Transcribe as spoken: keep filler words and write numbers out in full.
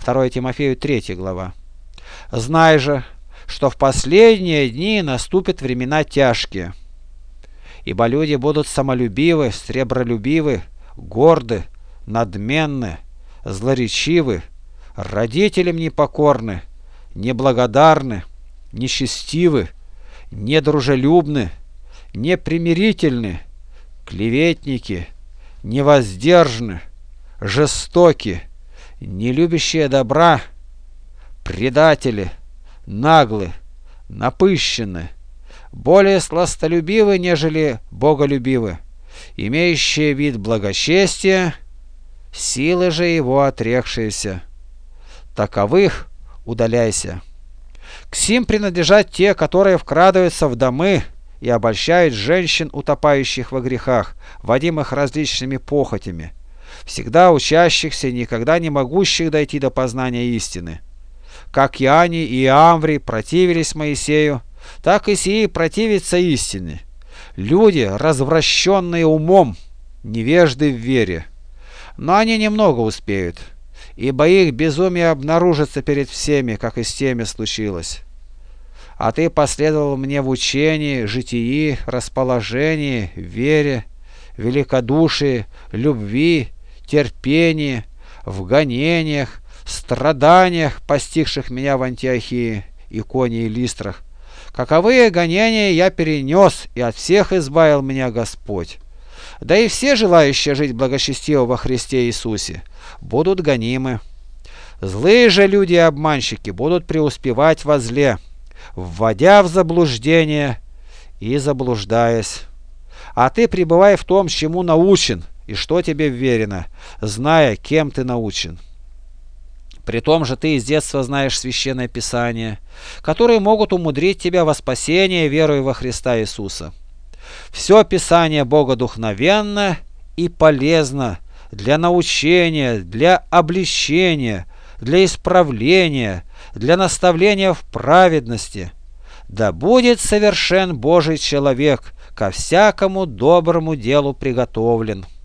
второе Тимофею третья глава. Знай же, что в последние дни наступят времена тяжкие, ибо люди будут самолюбивы, сребролюбивы, горды, надменны, злоречивы, родителям непокорны, неблагодарны, нечестивы, недружелюбны, непримирительны, клеветники, невоздержны, жестоки, не любящие добра, предатели, наглы, напыщены, более сластолюбивы, нежели боголюбивы, имеющие вид благочестия, силы же его отрекшиеся. Таковых удаляйся. К сим принадлежат те, которые вкрадываются в домы и обольщают женщин, утопающих во грехах, водимых различными похотями, всегда учащихся и никогда не могущих дойти до познания истины. Как Иоанний и Иамврий противились Моисею, так и сии противятся истине. Люди, развращенные умом, невежды в вере. Но они немного успеют, ибо их безумие обнаружится перед всеми, как и с теми случилось. А ты последовал мне в учении, житии, расположении, вере, великодушии, любви, терпении, в гонениях, страданиях, постигших меня в Антиохии, Иконии и Листрах. Каковые гонения я перенес, и от всех избавил меня Господь. Да и все желающие жить благочестиво во Христе Иисусе будут гонимы. Злые же люди и обманщики будут преуспевать во зле, вводя в заблуждение и заблуждаясь. А ты пребывай в том, чему научен, и что тебе вверено, зная, кем ты научен. При том же ты из детства знаешь Священное Писание, которые могут умудрить тебя во спасение, веруя во Христа Иисуса. Все Писание богодухновенно и полезно для научения, для обличения, для исправления, для наставления в праведности. Да будет совершен Божий человек, ко всякому доброму делу приготовлен.